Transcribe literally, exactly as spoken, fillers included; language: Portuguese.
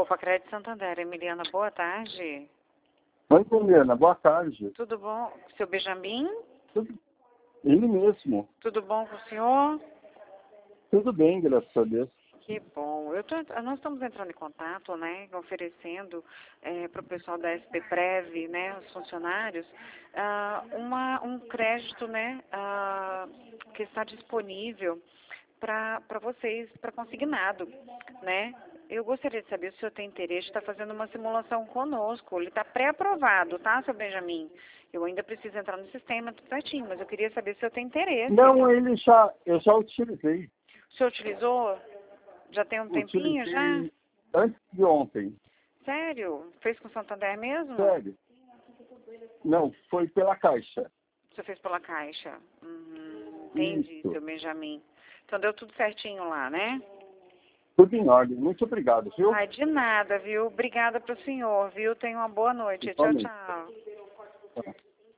Poupa Crédito Santander. Emiliana, boa tarde. Oi, Emiliana, boa tarde. Tudo bom? Seu Benjamin? Tudo... Ele mesmo. Tudo bom com o senhor? Tudo bem, graças a Deus. Que bom. Eu tô, nós estamos entrando em contato, né, oferecendo é, para o pessoal da S P Prev, né, os funcionários, ah, uma, um crédito, né, ah, que está disponível para vocês, para consignado, né? Eu gostaria de saber se o senhor tem interesse de estar fazendo uma simulação conosco. Ele está pré-aprovado, tá, seu Benjamin? Eu ainda preciso entrar no sistema, tudo certinho, mas eu queria saber se o senhor tem interesse. Não, ele já, eu já utilizei. O senhor utilizou? Já tem um tempinho Utilizei já? antes de ontem. Sério? Fez com o Santander mesmo? Sério. Não, foi pela Caixa. Você fez pela Caixa? Uhum, entendi, Isso. seu Benjamin. Então deu tudo certinho lá, né? Tudo em ordem. Muito obrigado, viu? Ai, de nada, viu? Obrigada pro senhor, viu? Tenha uma boa noite. Tchau, Igualmente. tchau. Tá.